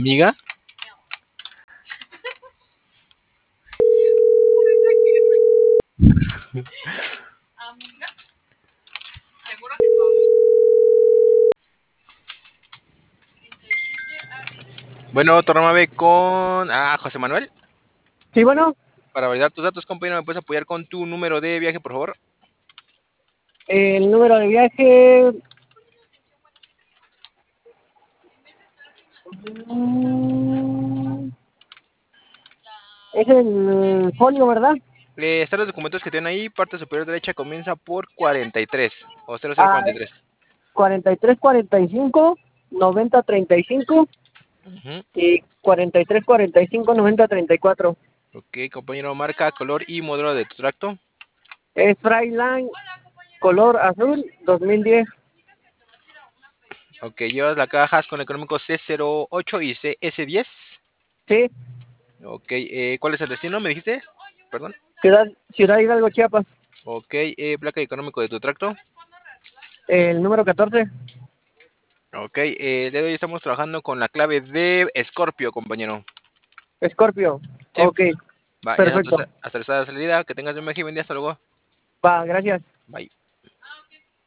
amiga. Bueno, Tornamave con José Manuel. Sí, bueno. Para validar tus datos, compañero, ¿me puedes apoyar con tu número de viaje, por favor? El número de viaje... Es el folio, ¿verdad? Están los documentos que tienen ahí. Parte superior derecha comienza por 43 o 0043. 43, 45, 90, 35 y 43, 45, 90, 34. Ok, compañero, marca, color y modelo de tu tracto. Es Freightliner, color azul, 2010. Ok, llevas la caja con económico C08 y CS10. Sí. Ok, ¿cuál es el destino? ¿Me dijiste? Perdón. Ciudad Hidalgo, Chiapas. Ok, placa y económico de tu tracto. El número 14. Ok, el día de hoy estamos trabajando con la clave de Scorpio, compañero. Scorpio. Sí. Ok. Va, Perfecto. hasta la salida. Que tengas un buen día. Hasta luego. Va, gracias. Bye.